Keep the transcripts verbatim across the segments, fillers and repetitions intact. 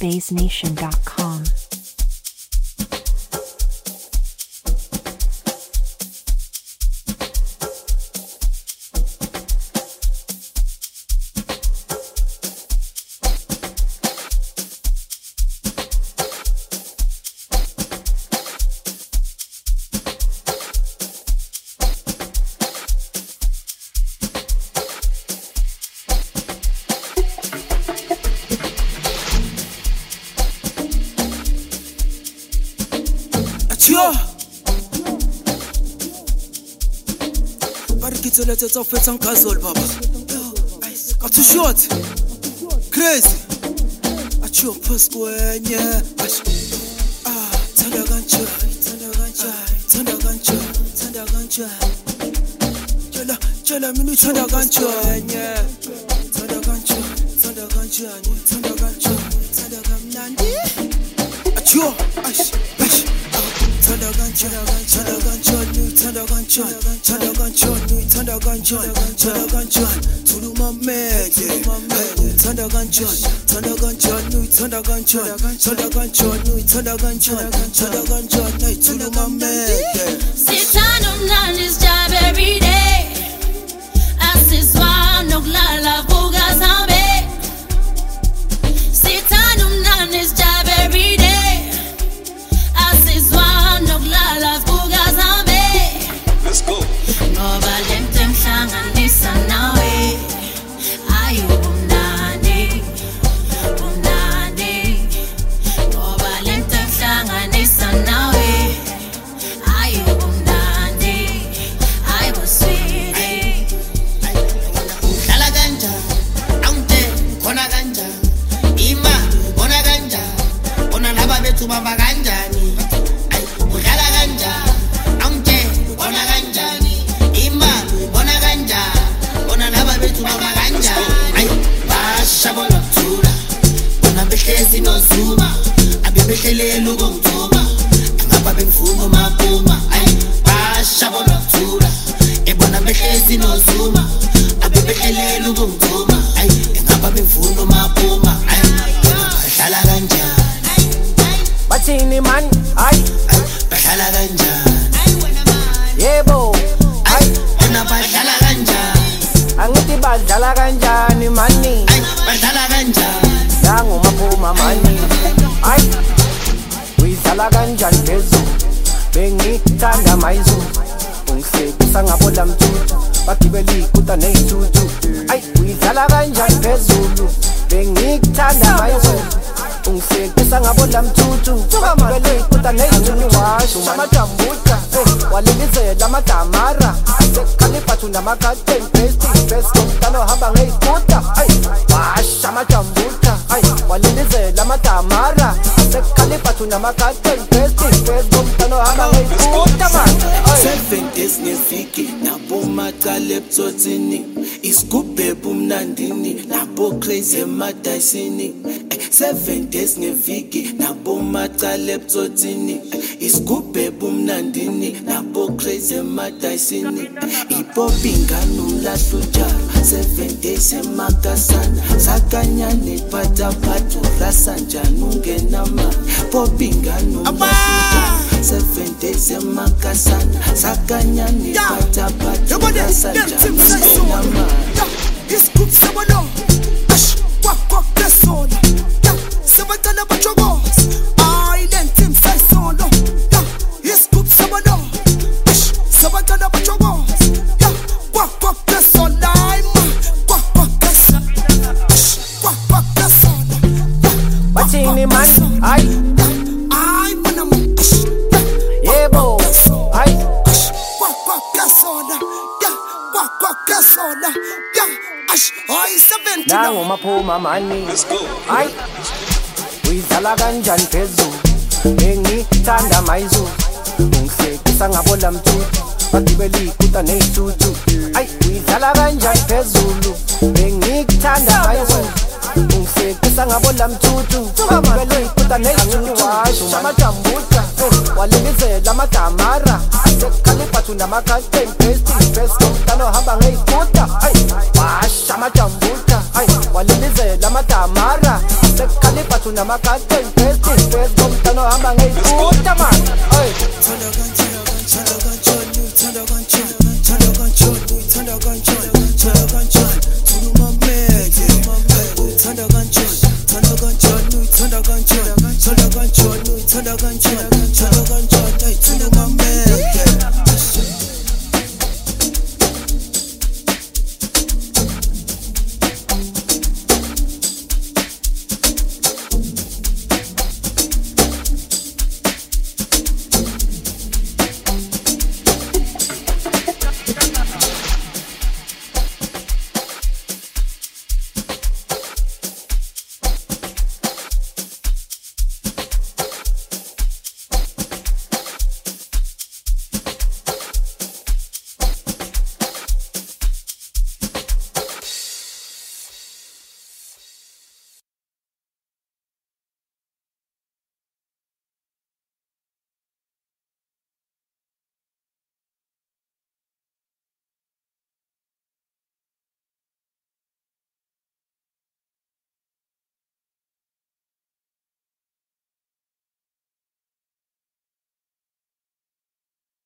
bass nation dot com. Let us off with some casual baba. Got too short, crazy. I chop us when yeah. Ah, Tanda Gancha, Tanda Gancha, Tanda Gancha, Tanda Gancha. Jala, Jala, Minu Tanda Gancha, yeah. Tanda Gancha, Tanda Gancha, Tanda Gancha, Tanda Gancha. I chop, ash, ash. Tanda Gancha, Tanda Gancha, Tanda Gancha, Tanda Gancha, Tanda Gancha, Tanda Gancha, Tulu Mamed, Tanda Gancha, Tanda Gancha, Tanda Gancha, Tanda Gancha, Tanda Gancha, Tanda Gancha, Tulu Mamed. Sitanum nan is job every day. Asiswa nok la la buga zambe. Sitanum nan is job every day. Asiswa nok la la buga zambe. Let's go. Ngoba lemtem hlanganisa nawe. Ayu umnandi, umnandi. Ngoba lemtem hlanganisa nawe. Ayu umnandi, ayu sweetie. Udlala kanja, awunte khona kanja. Ima bona kanja, bona laba bethu baba kanjani. Udlala kanja, awunte bona kanjani. Ima bona kanja, bona laba bethu baba kanjani. Ay basha bona thula, bona behlezi nozuma, abebehlelele ukungithuma. Ngapha bengifuna maphuma. Ay basha bona thula, ebona behlezi nozuma, abebehlelele ukungithuma. Ay ngapha bengifuna maphuma. Ay bahlala kanjani? Bathini man, ay Bahlala kanjani? yebo, Ay bona bahlala kanjani? angithi badlala kanjani mani, Ay bahlala kanjani? yangu maphuma mani, ay uyidlala kanjani phezulu, bengithanda mayizulu, ungihlekisa ngabola mthuthu, bagibela ikuta ney'thuthu, ay uyidlala kanjani phezulu, bengithanda mayizulu, ungihlekisa ngabola mthuthu, bagibela ikuta ney'thuthu, washo amadambuta, walilizela amadamara, asekhaliphathu namakhatheni, pasting best komntana ohamba ngey'kuta, ay washa amadambuta, ay walilizela amadamara, asekhaliphathu namakhatheni, pasting best komntana ohamba ngey'kuta man, ay Seven days ngeviki nabo macala ebutsotini, isigubhe bumnandini nabo crazy emadayisini. Seven days ngeviki nabo macala ebutsotini, isigubhe bumnandini nabo crazy emadayisini. Ipopi ngani umlahlo njalo, seven days emakasana, sakanyane patapatu rasa njani ungenamali. Popi ngani umlahlo njalo, seven days emakasana, sakanyane patapatu rasa njani ungenamali. This group seven no, ash, quack quack the soda. Yeah, seven tana bachogos. Island team say solo. Yeah, this group seven no, ash, seven tana bachogos. Yeah, quack quack the soda. Quack quack the soda. Ash, quack quack the soda. bathini man, ay I wanna move. Ash, yebo, ay ash, quack quack the soda. Yeah, quack quack the soda. Yeah, ash, I seven yangu maphuma mani, Let's go. ay uyidlala kanjani phezulu, bengithanda mayizulu, ungihlekisa ngabola mthuthu, bagibela ikuta ney'thuthu, ay uyidlala kanjani phezulu, bengithanda mayizulu, ungihlekisa ngabola mthuthu, bagibela ikuta ney'thuthu, washo amadambuta, walilizela amadamara, asekhaliphathu namakhatheni, pasting best komntana ohamba ngey'kuta, ay washa amadambuta, ay walilizela amadamara, asekhaliphathu Uthi unamakati testing face komntana ohamba ngey'futa man. Hey. Thanda kanjani, thanda kanjani, thanda kanjani, thanda kanjani, thanda kanjani, thanda kanjani, thuluma manje, thanda kanjani, thanda kanjani, thanda kanjani, thanda kanjani, thanda kanjani, thanda kanjani, thuluma manje.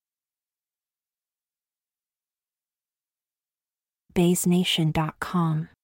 bass nation dot com